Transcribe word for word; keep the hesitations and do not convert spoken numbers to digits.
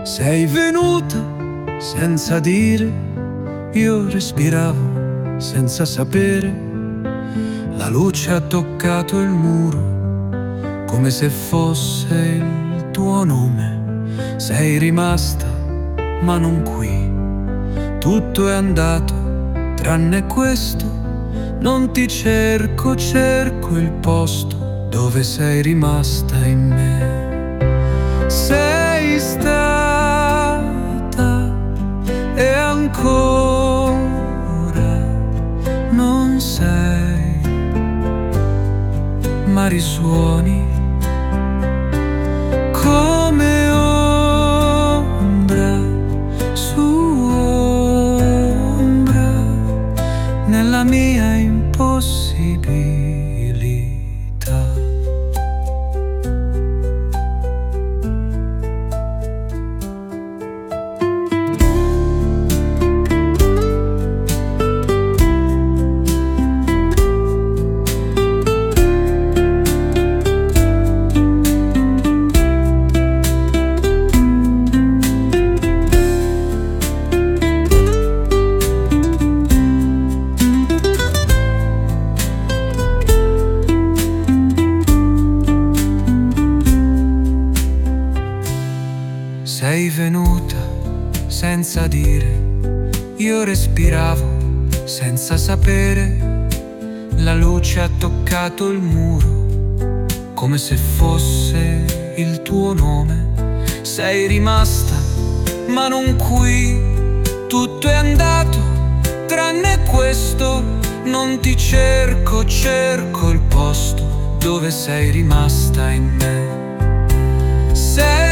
Sei venuta senza dire, io respiravo senza sapere. La luce ha toccato il muro, come se fosse il tuo nome. Sei rimasta, ma non qui. Tutto è andato, tranne questo. Non ti cerco, cerco il posto dove sei rimasta in me. Sei stata e ancora non sei, ma risuoni come ombra su ombra nella mia impossibilità. Sei venuta senza dire, io respiravo senza sapere. La luce ha toccato il muro, come se fosse il tuo nome. Sei rimasta, ma non qui. Tutto è andato, tranne questo. Non ti cerco, cerco il posto dove sei rimasta in me. Sei